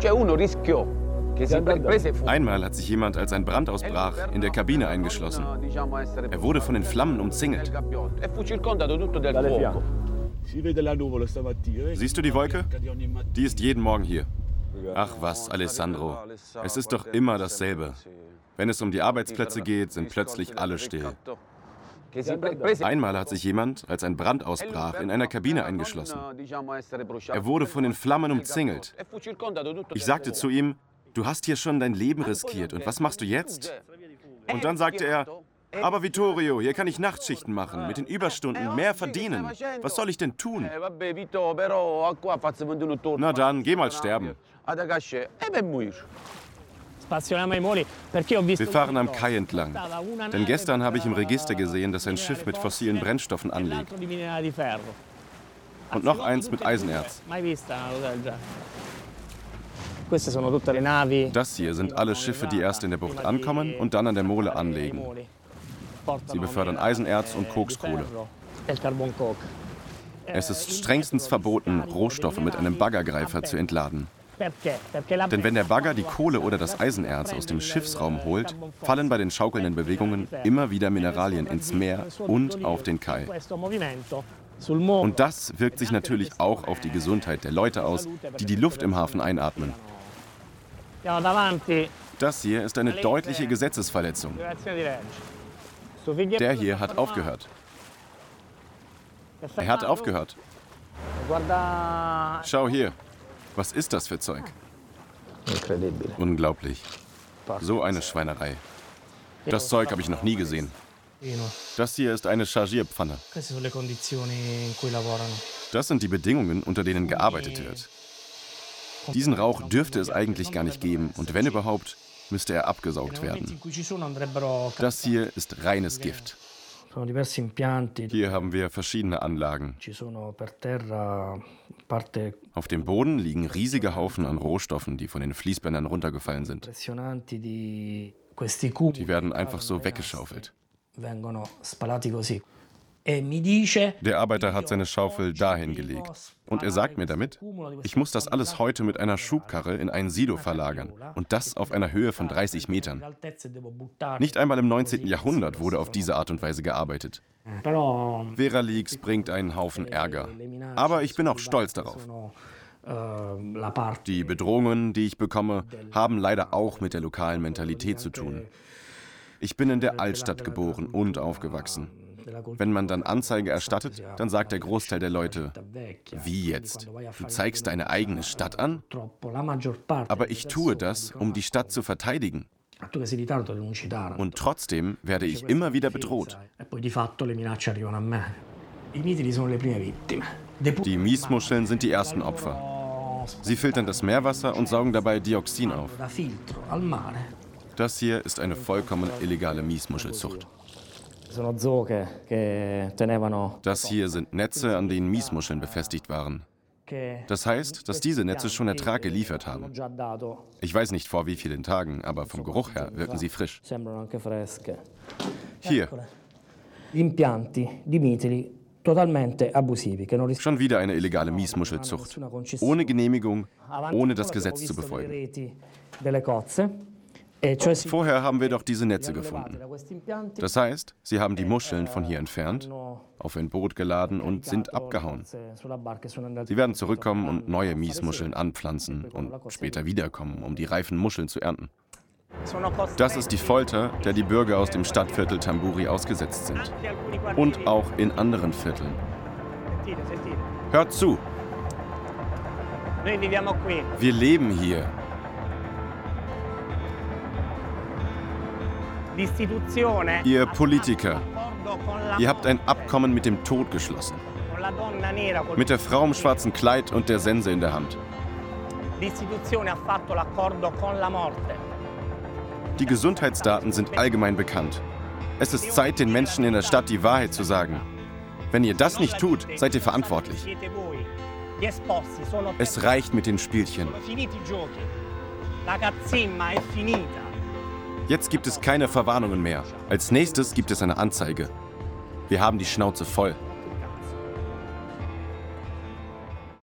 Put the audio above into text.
Einmal hat sich jemand, als ein Brand ausbrach, in der Kabine eingeschlossen. Er wurde von den Flammen umzingelt. Siehst du die Wolke? Die ist jeden Morgen hier. Ach was, Alessandro, es ist doch immer dasselbe. Wenn es um die Arbeitsplätze geht, sind plötzlich alle still. Einmal hat sich jemand, als ein Brand ausbrach, in einer Kabine eingeschlossen. Er wurde von den Flammen umzingelt. Ich sagte zu ihm, du hast hier schon dein Leben riskiert und was machst du jetzt? Und dann sagte er, aber Vittorio, hier kann ich Nachtschichten machen, mit den Überstunden mehr verdienen. Was soll ich denn tun? Na dann, geh mal sterben. Wir fahren am Kai entlang, denn gestern habe ich im Register gesehen, dass ein Schiff mit fossilen Brennstoffen anlegt. Und noch eins mit Eisenerz. Das hier sind alle Schiffe, die erst in der Bucht ankommen und dann an der Mole anlegen. Sie befördern Eisenerz und Kokskohle. Es ist strengstens verboten, Rohstoffe mit einem Baggergreifer zu entladen. Denn wenn der Bagger die Kohle oder das Eisenerz aus dem Schiffsraum holt, fallen bei den schaukelnden Bewegungen immer wieder Mineralien ins Meer und auf den Kai. Und das wirkt sich natürlich auch auf die Gesundheit der Leute aus, die die Luft im Hafen einatmen. Das hier ist eine deutliche Gesetzesverletzung. Der hier hat aufgehört. Er hat aufgehört. Schau hier. Was ist das für Zeug? Unglaublich. So eine Schweinerei. Das Zeug habe ich noch nie gesehen. Das hier ist eine Chargierpfanne. Das sind die Bedingungen, unter denen gearbeitet wird. Diesen Rauch dürfte es eigentlich gar nicht geben und wenn überhaupt, müsste er abgesaugt werden. Das hier ist reines Gift. Hier haben wir verschiedene Anlagen. Auf dem Boden liegen riesige Haufen an Rohstoffen, die von den Fließbändern runtergefallen sind. Die werden einfach so weggeschaufelt. Der Arbeiter hat seine Schaufel dahin gelegt. Und er sagt mir damit, ich muss das alles heute mit einer Schubkarre in ein Silo verlagern. Und das auf einer Höhe von 30 Metern. Nicht einmal im 19. Jahrhundert wurde auf diese Art und Weise gearbeitet. Veraleaks bringt einen Haufen Ärger. Aber ich bin auch stolz darauf. Die Bedrohungen, die ich bekomme, haben leider auch mit der lokalen Mentalität zu tun. Ich bin in der Altstadt geboren und aufgewachsen. Wenn man dann Anzeige erstattet, dann sagt der Großteil der Leute, wie jetzt? Du zeigst deine eigene Stadt an? Aber ich tue das, um die Stadt zu verteidigen. Und trotzdem werde ich immer wieder bedroht. Die Miesmuscheln sind die ersten Opfer. Sie filtern das Meerwasser und saugen dabei Dioxin auf. Das hier ist eine vollkommen illegale Miesmuschelzucht. Das hier sind Netze, an denen Miesmuscheln befestigt waren. Das heißt, dass diese Netze schon Ertrag geliefert haben. Ich weiß nicht vor wie vielen Tagen, aber vom Geruch her wirken sie frisch. Hier. Schon wieder eine illegale Miesmuschelzucht. Ohne Genehmigung, ohne das Gesetz zu befolgen. Vorher haben wir doch diese Netze gefunden. Das heißt, sie haben die Muscheln von hier entfernt, auf ein Boot geladen und sind abgehauen. Sie werden zurückkommen und neue Miesmuscheln anpflanzen und später wiederkommen, um die reifen Muscheln zu ernten. Das ist die Folter, der die Bürger aus dem Stadtviertel Tamburi ausgesetzt sind. Und auch in anderen Vierteln. Hört zu! Wir leben hier. Ihr Politiker, ihr habt ein Abkommen mit dem Tod geschlossen. Mit der Frau im schwarzen Kleid und der Sense in der Hand. Die Gesundheitsdaten sind allgemein bekannt. Es ist Zeit, den Menschen in der Stadt die Wahrheit zu sagen. Wenn ihr das nicht tut, seid ihr verantwortlich. Es reicht mit den Spielchen. Jetzt gibt es keine Verwarnungen mehr. Als nächstes gibt es eine Anzeige. Wir haben die Schnauze voll.